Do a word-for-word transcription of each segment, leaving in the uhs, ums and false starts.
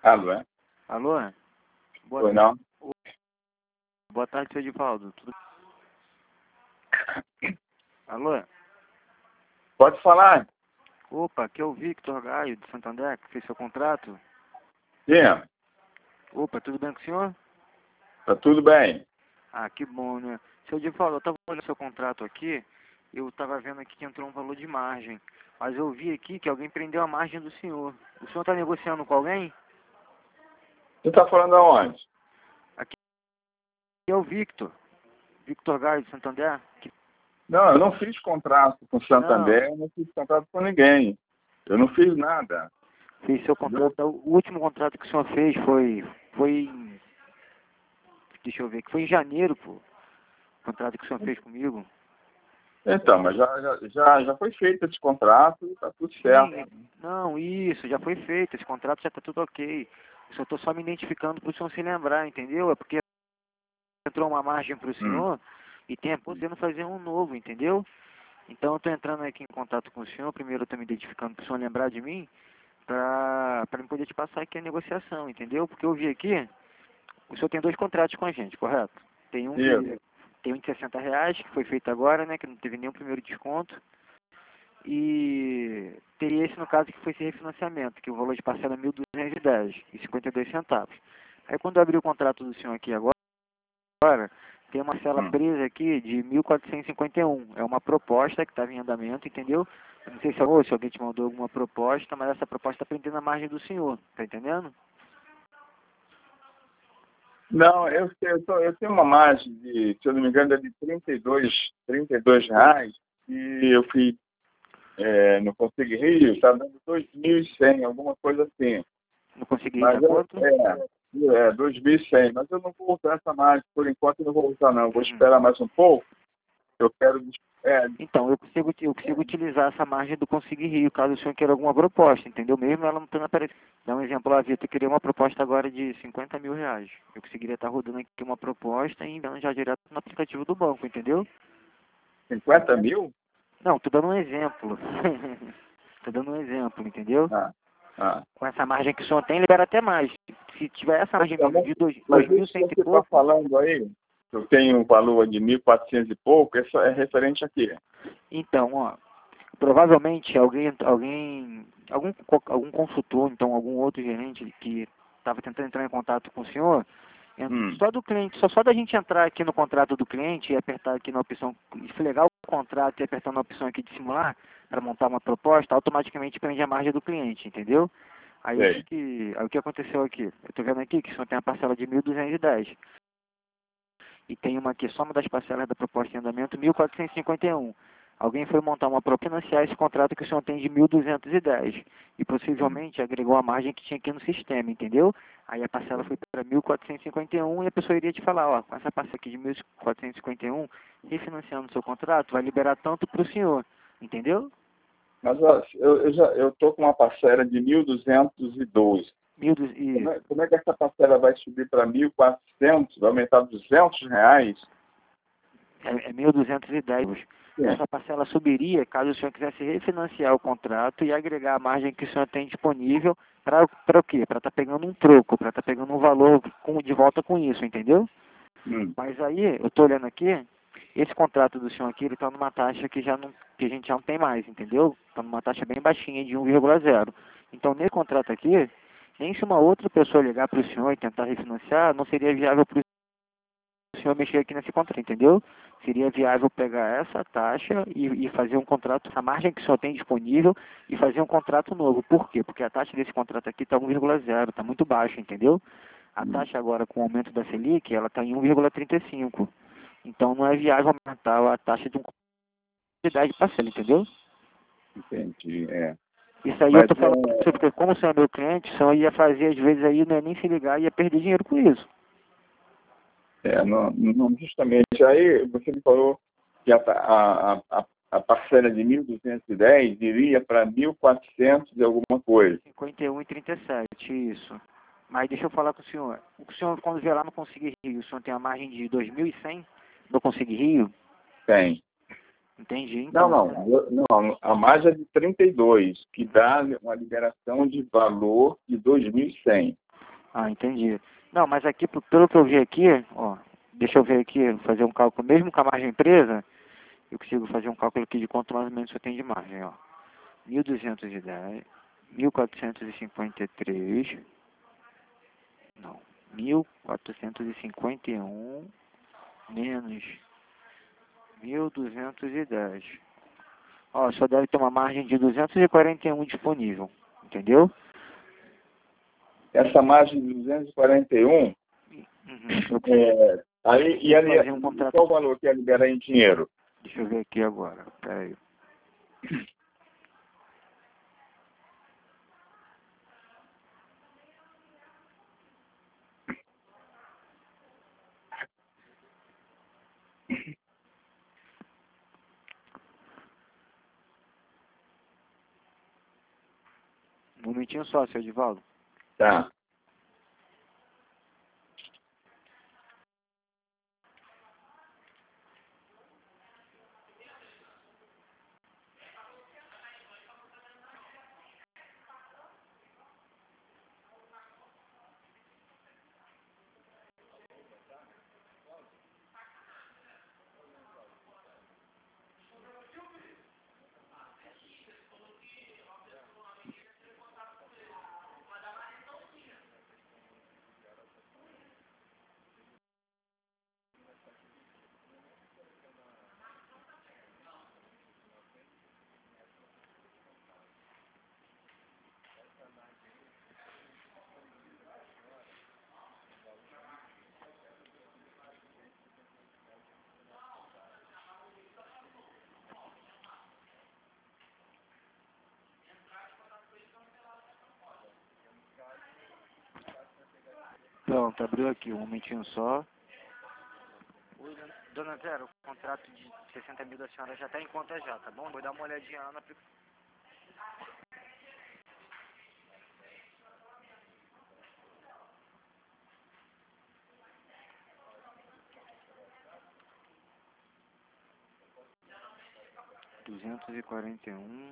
Alô, é? Alô? Boa Foi tarde. não? Boa tarde, seu Edivaldo. Tudo... Alô? Pode falar? Opa, aqui é o Victor Gaio, de Santander, que fez seu contrato. Sim, Opa, tudo bem com o senhor? tá tudo bem. Ah, que bom, né? Seu Edivaldo, eu estava olhando seu contrato aqui, eu estava vendo aqui que entrou um valor de margem, mas eu vi aqui que alguém prendeu a margem do senhor. O senhor está negociando com alguém? Você tá falando aonde? Aqui é o Victor, Victor Gaio, de Santander. Que... Não, eu não fiz contrato com Santander, Não, eu não fiz contrato com ninguém. Eu não fiz nada. fez seu Entendeu? contrato. O último contrato que o senhor fez foi, foi em, deixa eu ver, que foi em janeiro, pô. O contrato que o senhor fez comigo. Então, mas já, já, já, já foi feito esse contrato e tá tudo certo. Sim, não, isso, já foi feito, esse contrato já está tudo ok. Eu só estou só me identificando para o senhor se lembrar, entendeu? É porque entrou uma margem para o Hum. senhor e tem a podendo fazer um novo, entendeu? Então eu estou entrando aqui em contato com o senhor, primeiro eu estou me identificando para o senhor lembrar de mim, para para poder te passar aqui a negociação, entendeu? Porque eu vi aqui, o senhor tem dois contratos com a gente, correto? Tem um Isso. que tem um de sessenta reais, que foi feito agora, né, que não teve nenhum primeiro desconto. E teria esse no caso que foi esse refinanciamento, que o valor de parcela é mil duzentos e dez e cinquenta e dois centavos. Aí quando eu abri o contrato do senhor aqui agora, agora tem uma cela Hum. presa aqui de mil quatrocentos e cinquenta e um. É uma proposta que estava em andamento, entendeu? Eu não sei se, ou se alguém te mandou alguma proposta, mas essa proposta está prendendo a margem do senhor, tá entendendo? Não, eu, eu, tô- eu tenho uma margem de, se eu não me engano, é de trinta e dois, trinta e dois reais e eu fui é, no Consigo Rio, está dando dois mil e cem, alguma coisa assim. Não consegui Mas dar eu, quanto? é, é dois mil e cem, mas eu não vou usar essa margem, por enquanto eu não vou usar não. Eu vou Uhum. esperar mais um pouco. Eu quero. É, Então, eu consigo, eu consigo utilizar essa margem do Conseguir Rio, caso o senhor queira alguma proposta, entendeu? Mesmo ela não tendo aparecido. Dá um exemplo lá, Vitor, eu queria uma proposta agora de cinquenta mil reais. Eu conseguiria estar rodando aqui uma proposta e enviando já direto no aplicativo do banco, entendeu? cinquenta mil? Não, tô dando um exemplo. Tô dando um exemplo, entendeu? Ah, ah. Com essa margem que o senhor tem, libera até mais. Se tiver essa margem Então, mesmo mas de dois- mas dois mil e isso que cem e você está pouco, falando aí, eu tenho um valor de mil e quatrocentos e pouco, isso é referente a quê? então, ó, provavelmente alguém, alguém, algum, algum consultor, então algum outro gerente que estava tentando entrar em contato com o senhor, en- Hum. só do cliente, só, só da gente entrar aqui no contrato do cliente e apertar aqui na opção, esfregar o contrato e apertar na opção aqui de simular para montar uma proposta, automaticamente prende a margem do cliente, entendeu? Aí o que, Sei. que, aí, o que aconteceu aqui? Eu estou vendo aqui que o senhor tem a parcela de mil duzentos e dez e tem uma aqui, soma das parcelas da proposta em andamento, mil quatrocentos e cinquenta e um. Alguém foi montar uma proposta e financiar esse contrato que o senhor tem de mil duzentos e dez e Hum. possivelmente agregou a margem que tinha aqui no sistema, entendeu? Aí a parcela foi para mil quatrocentos e cinquenta e um e a pessoa iria te falar, ó, com essa parcela aqui de mil quatrocentos e cinquenta e um, refinanciando o seu contrato, vai liberar tanto para o senhor, entendeu? Mas ó, eu, eu já eu tô com uma parcela de mil duzentos e doze. Mil, du- Como isso. é, como é que essa parcela vai subir para mil e quatrocentos? Vai aumentar duzentos reais? É, é mil duzentos e dez. Sim. Essa parcela subiria caso o senhor quisesse refinanciar o contrato e agregar a margem que o senhor tem disponível para o quê? Para estar pegando um troco, para estar pegando um valor com, de volta com isso, entendeu? Hum. Mas aí, eu estou olhando aqui, esse contrato do senhor aqui, ele está numa taxa que, já não, que a gente já não tem mais, entendeu? Está numa taxa bem baixinha de um vírgula zero. Então, nesse contrato aqui, nem se uma outra pessoa ligar para o senhor e tentar refinanciar, não seria viável para o senhor mexer aqui nesse contrato, entendeu? Seria viável pegar essa taxa e, e fazer um contrato, a margem que o senhor tem disponível e fazer um contrato novo. Por quê? Porque a taxa desse contrato aqui está um vírgula zero, está muito baixa, entendeu? A Hum. taxa agora, com o aumento da Selic, ela está em um vírgula trinta e cinco. Então não é viável aumentar a taxa de um quantidade de parcela, entendeu? Entendi. É. Isso aí eu Mas estou falando para você, é, porque como você é meu cliente, o senhor ia fazer, às vezes aí, não é nem se ligar, ia perder dinheiro com isso. é não, não, justamente aí você me falou que a, a, a, a parcela de mil duzentos e dez iria para mil e quatrocentos e alguma coisa. cinquenta e um e trinta e sete, isso. Mas deixa eu falar com o senhor. O senhor, quando vier lá no Conseguir Rio, o senhor tem a margem de dois mil e cem no Conseguir Rio? Tem. Entendi, Não, então. não, eu- não. A margem é de trinta e dois, que dá uma liberação de valor de dois mil e cem. Ah, entendi. Não, mas aqui, p- pelo que eu vi aqui, ó, deixa eu ver aqui, fazer um cálculo, mesmo com a margem presa, eu consigo fazer um cálculo aqui de quanto mais ou menos você tem de margem, ó. mil duzentos e dez, mil quatrocentos e cinquenta e três, não, mil quatrocentos e cinquenta e um menos mil duzentos e dez. Ó, só deve ter uma margem de duzentos e quarenta e um disponível, entendeu? Essa margem de duzentos e quarenta e um, Uhum. Eu é, aí, e ali, fazer um contrato. qual o valor que ia liberar em dinheiro? Deixa eu ver aqui agora, peraí. Um momentinho só, seu Edivaldo. Tá. Pronto, abriu aqui, um momentinho só. Oi, dona dona Zero, o contrato de sessenta mil da senhora já está em conta já, tá bom? Vou dar uma olhadinha lá na... duzentos e quarenta e um.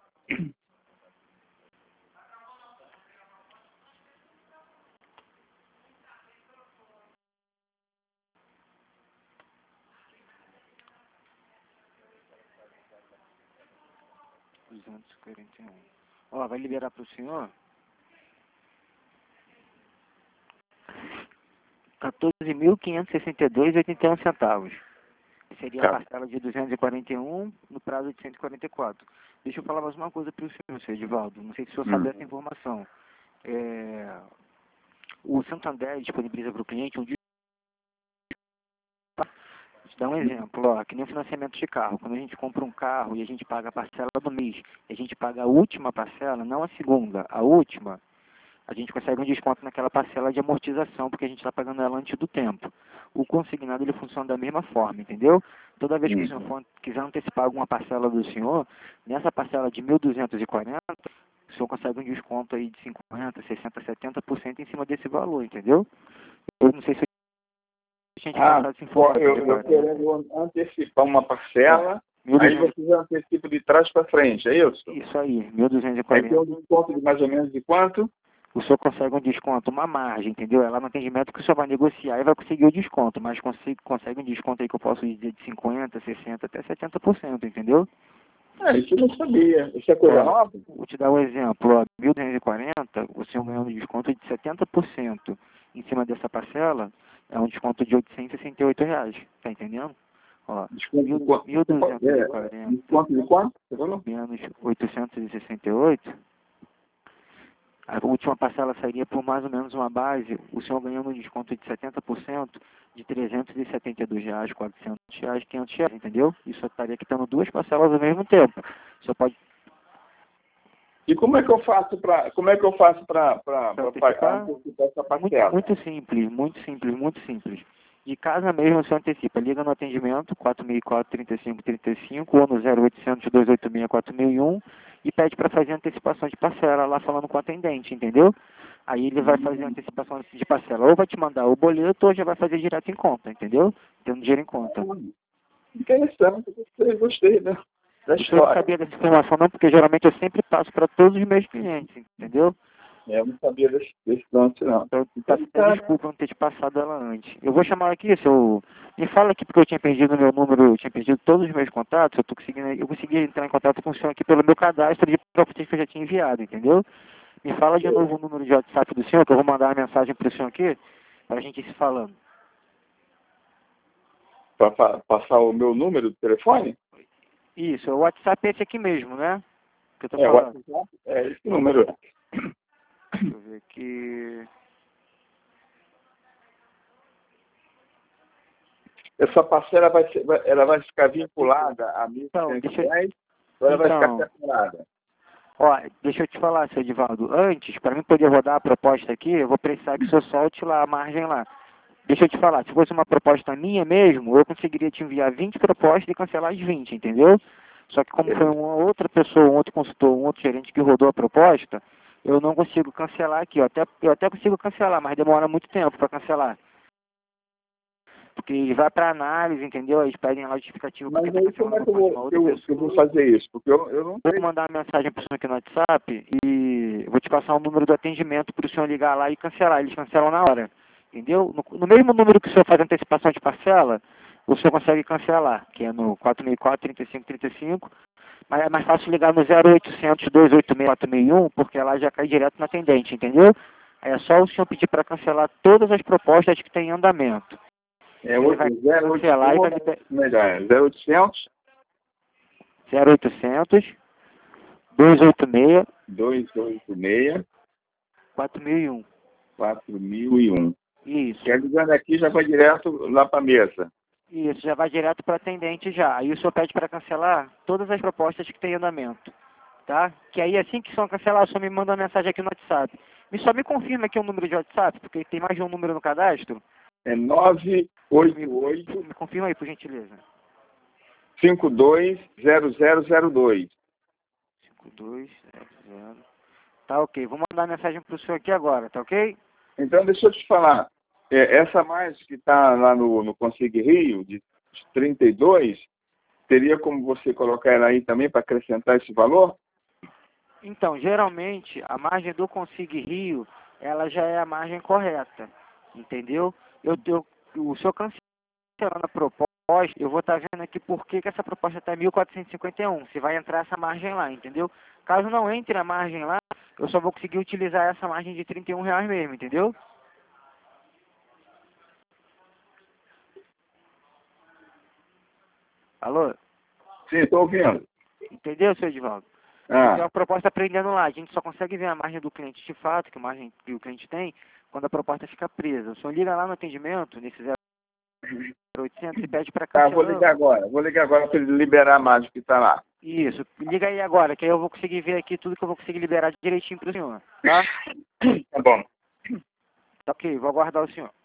duzentos e quarenta e um. Ó, vai liberar pro senhor quatorze mil quinhentos e sessenta e dois e oitenta e um centavos. Seria a Tá. parcela de duzentos e quarenta e um no prazo de cento e quarenta e quatro. Deixa eu falar mais uma coisa para o senhor, seu Edivaldo. Não sei se o senhor sabe Hum. dessa informação. É, o Santander disponibiliza para o cliente um dia. Vou te dar um exemplo, ó, que nem o financiamento de carro. Quando a gente compra um carro e a gente paga a parcela do mês, e a gente paga a última parcela, não a segunda, a última, a gente consegue um desconto naquela parcela de amortização, porque a gente está pagando ela antes do tempo. O consignado ele funciona da mesma forma, entendeu? Toda vez que o senhor Hum. for, quiser antecipar alguma parcela do senhor, nessa parcela de mil duzentos e quarenta, o senhor consegue um desconto aí de cinquenta, sessenta, setenta por cento em cima desse valor, entendeu? Eu não sei se a gente Ah, passar essa pô, informação eu, de eu quarenta. querendo antecipar uma parcela, É, aí mil e duzentos. você já antecipa de trás para frente, é isso? Isso aí, mil duzentos e Aí tem quarenta. um desconto de mais ou menos de quanto? O senhor consegue um desconto, uma margem, entendeu? É lá no atendimento que o senhor vai negociar e vai conseguir o desconto, mas consegue, consegue um desconto aí que eu posso dizer de cinquenta, sessenta, até setenta por cento, entendeu? É, isso eu não sabia. Isso é coisa Ó, nova? vou te dar um exemplo, ó, mil duzentos e quarenta, o senhor ganhando um desconto de setenta por cento em cima dessa parcela, é um desconto de oitocentos e sessenta e oito reais, tá entendendo? Ó, Desconto de mil- quanto? É, 1.240 desconto de quanto? Você falou? menos oitocentos e sessenta e oito, a última parcela sairia por mais ou menos uma base, o senhor ganhando um desconto de setenta por cento de trezentos e setenta e dois reais, quatrocentos reais, quinhentos reais, entendeu? Isso estaria quitando duas parcelas ao mesmo tempo. O senhor pode E como é que eu faço para como é que eu faço para para antecipar? antecipar essa Muito, parcela? muito simples, muito simples, muito simples. De casa mesmo você antecipa, liga no atendimento quatro mil e quatro, trinta e cinco, trinta e cinco ou no zero oitocentos, duzentos e oitenta e seis, quatro mil e um e pede para fazer antecipação de parcela lá falando com o atendente, entendeu? Aí ele vai fazer a antecipação de parcela, ou vai te mandar o boleto ou já vai fazer direto em conta, entendeu? Tendo dinheiro em conta. Interessante, gostei, gostei né? Da O senhor não história. sabia dessa informação não, porque geralmente eu sempre passo para todos os meus clientes, entendeu? É, eu não sabia desse, desse lance, não. Eu peço até desculpa não ter te passado ela antes. Eu vou chamar aqui, seu... Me fala aqui porque eu tinha perdido o meu número, eu tinha perdido todos os meus contatos, eu tô conseguindo, eu consegui entrar em contato com o senhor aqui pelo meu cadastro de properties que eu já tinha enviado, entendeu? Me fala de novo o número de WhatsApp do senhor, que eu vou mandar uma mensagem pro senhor aqui, pra gente ir se falando. Para passar o meu número do telefone? Isso, o WhatsApp é esse aqui mesmo, né? Que eu tô É, o falando. WhatsApp é esse número. Deixa eu ver aqui... Essa parcela vai, ser, vai, ela vai ficar vinculada a Então, mil e deixa eu... reais ou ela vai Então... ficar separada? Ó, deixa eu te falar, seu Edivaldo. Antes, para mim poder rodar a proposta aqui, eu vou precisar que o senhor solte lá a margem lá. Deixa eu te falar, se fosse uma proposta minha mesmo, eu conseguiria te enviar vinte propostas e cancelar as vinte, entendeu? Só que como foi uma outra pessoa, um outro consultor, um outro gerente que rodou a proposta, eu não consigo cancelar aqui. Eu até, eu até consigo cancelar, mas demora muito tempo para cancelar. Porque vai para análise, entendeu? Eles pedem lá o justificativo Mas porque aí está como é cancelando que eu por conta de uma vou, que outra eu, pessoa. que eu vou fazer isso? Porque eu, eu não Vou sei. mandar uma mensagem para o senhor aqui no WhatsApp e vou te passar o número do atendimento para o senhor ligar lá e cancelar. Eles cancelam na hora, entendeu? No, no mesmo número que o senhor faz antecipação de parcela, o senhor consegue cancelar, que é no quatro mil e quatro, trinta e cinco, trinta e cinco. Mas é mais fácil ligar no zero oitocentos, dois oito seis, quatro mil e um, porque lá já cai direto na atendente, entendeu? Aí é só o senhor pedir para cancelar todas as propostas que tem em andamento. É Ele vai zero cancelar e vai liber... zero oitocentos, zero oitocentos, dois oito seis, dois oito seis, quatro mil e um. quatro mil e um. Isso. Quer ligando aqui já vai direto lá para a mesa. Isso, já vai direto para atendente já. Aí o senhor pede para cancelar todas as propostas que tem em andamento, tá? Que aí assim que são canceladas, o senhor me manda uma mensagem aqui no WhatsApp. Me só me confirma aqui o número de WhatsApp, porque tem mais de um número no cadastro. É nove oito oito, Me confirma aí, por gentileza. cinco dois zero zero zero dois. cinco dois zero zero. Tá ok, vou mandar a mensagem pro senhor aqui agora, tá ok? Então, deixa eu te falar. É, essa mais que está lá no, no Consigue Rio, de trinta e dois, teria como você colocar ela aí também para acrescentar esse valor? Então, geralmente, a margem do Consigue Rio, ela já é a margem correta, entendeu? Eu, eu, o senhor cancelando a proposta, eu vou estar vendo aqui por que, que essa proposta está em mil quatrocentos e cinquenta e um, se vai entrar essa margem lá, entendeu? Caso não entre a margem lá, eu só vou conseguir utilizar essa margem de trinta e um reais mesmo, entendeu? Alô? Sim, estou ouvindo. Entendeu, seu Edivaldo? Ah. Então a proposta prendendo lá, a gente só consegue ver a margem do cliente de fato, que a margem que o cliente tem, quando a proposta fica presa. O senhor liga lá no atendimento, nesse zero oitocentos, e pede para Tá, cancelar. vou ligar agora. Vou ligar agora para ele liberar a margem que está lá. Isso, liga aí agora, que aí eu vou conseguir ver aqui tudo que eu vou conseguir liberar direitinho para o senhor, tá? Tá bom. Tá ok, vou aguardar o senhor.